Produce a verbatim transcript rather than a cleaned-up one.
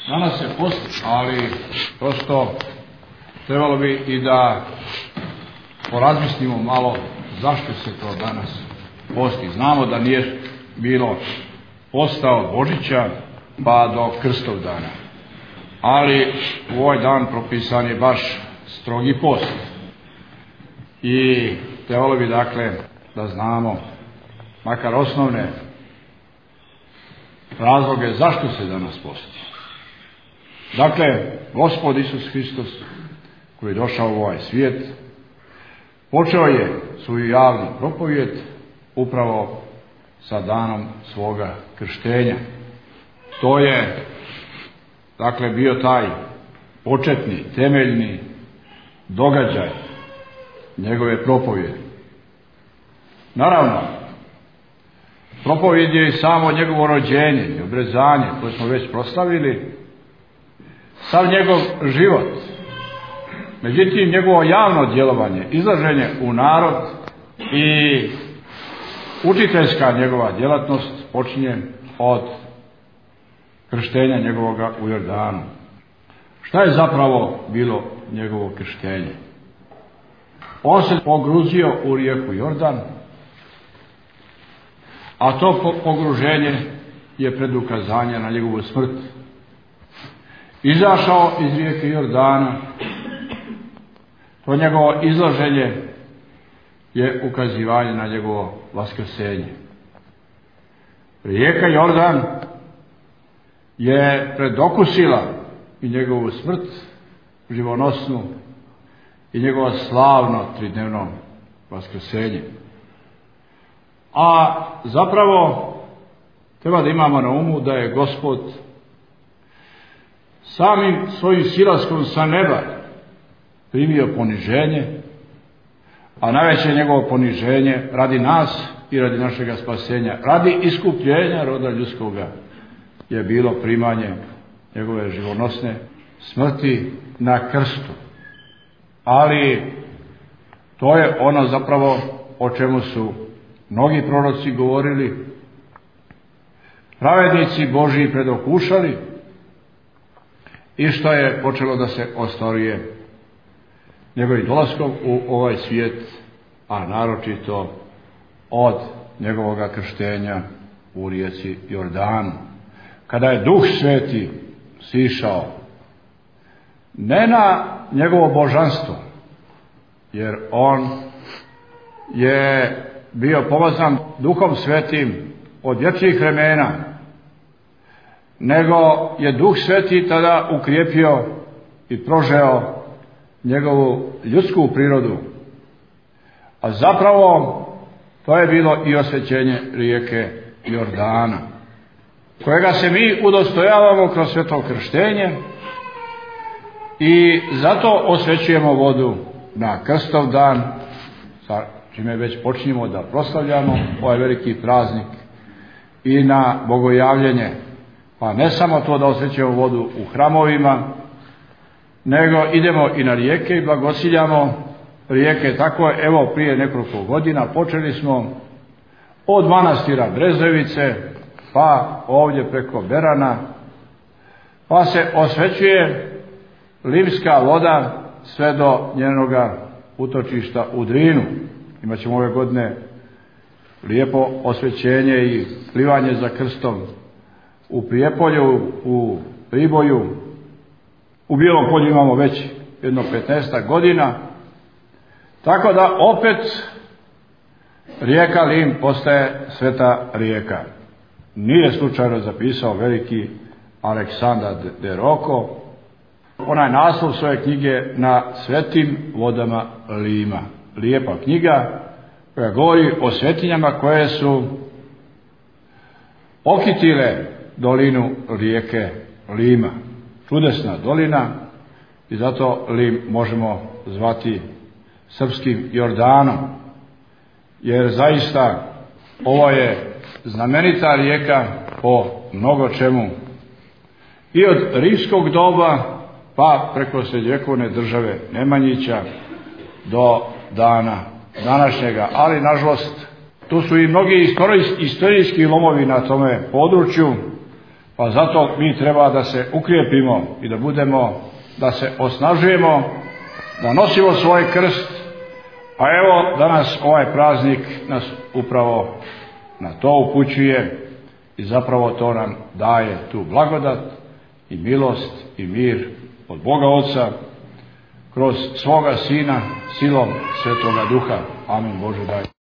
Danas se posti, ali prosto trebalo bi i da porazmislimo malo zašto se to danas posti. Znamo da nije bilo posta od Božića pa do Krstovdana, ali u ovaj dan propisan je baš strogi post. I trebalo bi dakle da znamo makar osnovne razloge zašto se danas posti. Dakle, Gospod Isus Hristos koji je došao u ovaj svijet počeo je svoju javnu propovijed upravo sa danom svoga krštenja. To je dakle bio taj početni, temeljni događaj njegove propovjedi. Naravno, propovjed je i samo njegovo rođenje i obrezanje koje smo već proslavili, sav njegov život. Međutim, njegovo javno djelovanje, izlaženje u narod i učiteljska njegova djelatnost počinje od krštenja njegovoga u Jordanu. Šta je zapravo bilo njegovo krštenje? On se pogruzio u rijeku Jordan, a to pogruženje je predukazanje na njegovu smrt. Izašao iz rijeke Jordana, to njegovo izlaženje je ukazivanje na njegovo vaskrsenje. Rijeka Jordan je predokusila i njegovu smrt živonosnu i njegovo slavno tridnevno vaskrsenje. A zapravo treba da imamo na umu da je Gospod samim svojim silaskom sa neba primio poniženje, a najveće njegovo poniženje radi nas i radi našega spasenja, radi iskupljenja roda ljudskoga je bilo primanje njegove živonosne smrti na krstu. Ali to je ono zapravo o čemu su mnogi proroci govorili, pravednici Božji predokušali i što je počelo da se ostvaruje njegovim dolaskom u ovaj svijet, a naročito od njegovoga krštenja u rijeci Jordanu, kada je Duh Sveti sišao ne na njegovo božanstvo, jer on je bio pomazan Duhom Svetim od vječnih vremena, nego je Duh Sveti tada ukrijepio i prožeo njegovu ljudsku prirodu. A zapravo to je bilo i osvećenje rijeke Jordana, kojega se mi udostojavamo kroz sveto krštenje i zato osvećujemo vodu na Krstov dan, sa čime već počinjemo da proslavljamo ovaj veliki praznik, i na bogojavljenje. Pa ne samo to da osvećujemo vodu u hramovima, nego idemo i na rijeke i blagosiljamo rijeke. Tako evo prije nekoliko godina počeli smo od manastira Brezovice pa ovdje preko Berana, pa se osvećuje limska voda sve do njenoga utočišta u Drinu. Imaćemo ove godine lijepo osvećenje i plivanje za krstom u Prijepolju, u Priboju. U Bijelom Polju imamo već jedno petnaestak godina, tako da opet rijeka Lim postaje sveta rijeka. Nije slučajno zapisao veliki Aleksandar de Rocco onaj naslov svoje knjige Na svetim vodama Lima. Lijepa knjiga koja govori o svetinjama koje su okitile dolinu rijeke Lima. Čudesna dolina i zato Lim možemo zvati srpskim Jordanom, jer zaista ovo je znamenita rijeka po mnogo čemu i od rimskog doba pa preko srednjovjekovne države Nemanjića do dana današnjega. Ali nažalost tu su i mnogi istorijski lomovi na tome području, Pa zato mi treba da se ukrijepimo i da budemo, da se osnažujemo, da nosimo svoj krst, a evo danas ovaj praznik nas upravo na to upućuje i zapravo to nam daje tu blagodat i milost i mir od Boga Oca kroz svoga Sina silom Svetoga Duha. Amin. Bože daj.